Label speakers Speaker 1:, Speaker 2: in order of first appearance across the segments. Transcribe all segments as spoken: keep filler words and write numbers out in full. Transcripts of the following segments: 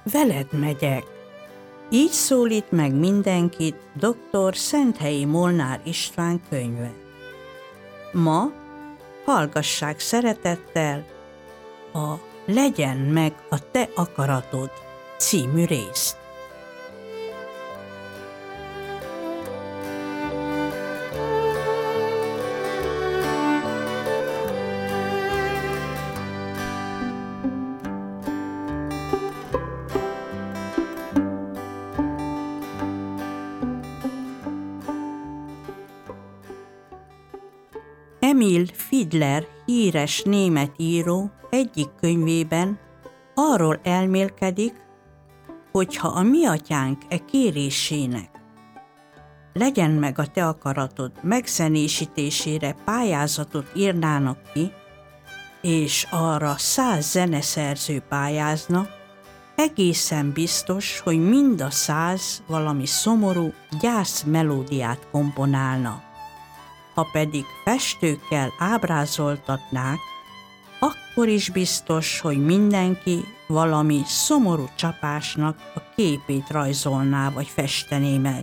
Speaker 1: veled megyek. Így szólít meg mindenkit doktor Szenthelyi Molnár István könyve. Ma hallgassák szeretettel a Legyen meg a te akaratod című részt. Emil Fiedler híres német író egyik könyvében arról elmélkedik, hogy ha a mi atyánk e kérésének, legyen meg a te akaratod megzenésítésére pályázatot írnának ki, és arra száz zeneszerző pályázna, egészen biztos, hogy mind a száz valami szomorú gyász melódiát komponálna. Ha pedig festőkkel ábrázoltatnák, akkor is biztos, hogy mindenki valami szomorú csapásnak a képét rajzolná vagy festené meg.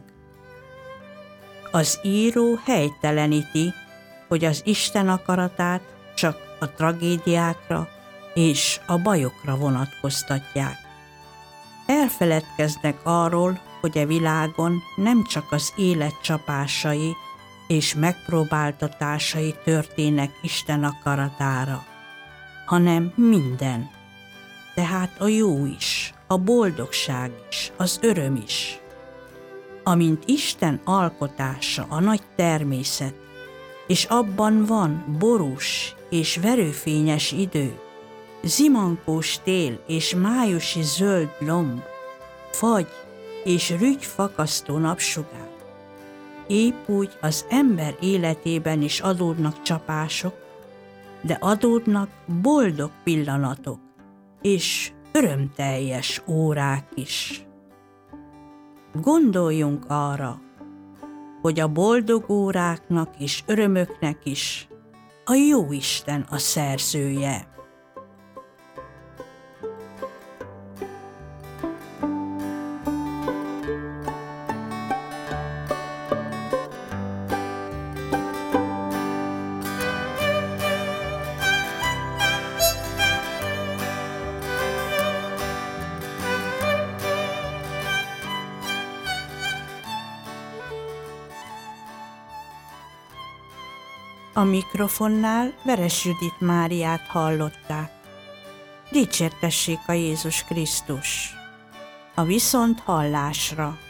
Speaker 1: Az író helyteleníti, hogy az Isten akaratát csak a tragédiákra és a bajokra vonatkoztatják. Elfeledkeznek arról, hogy a világon nem csak az élet csapásai és megpróbáltatásai történnek Isten akaratára, hanem minden. Tehát a jó is, a boldogság is, az öröm is. Amint Isten alkotása a nagy természet, és abban van borús és verőfényes idő, zimankós tél és májusi zöld lomb, fagy és rügyfakasztó napsugár. Épp úgy az ember életében is adódnak csapások, de adódnak boldog pillanatok és örömteljes órák is. Gondoljunk arra, hogy a boldog óráknak és örömöknek is a Jóisten a szerzője. A mikrofonnál Veres Judit Máriát hallották. Dicsértessék a Jézus Krisztus! A viszont hallásra!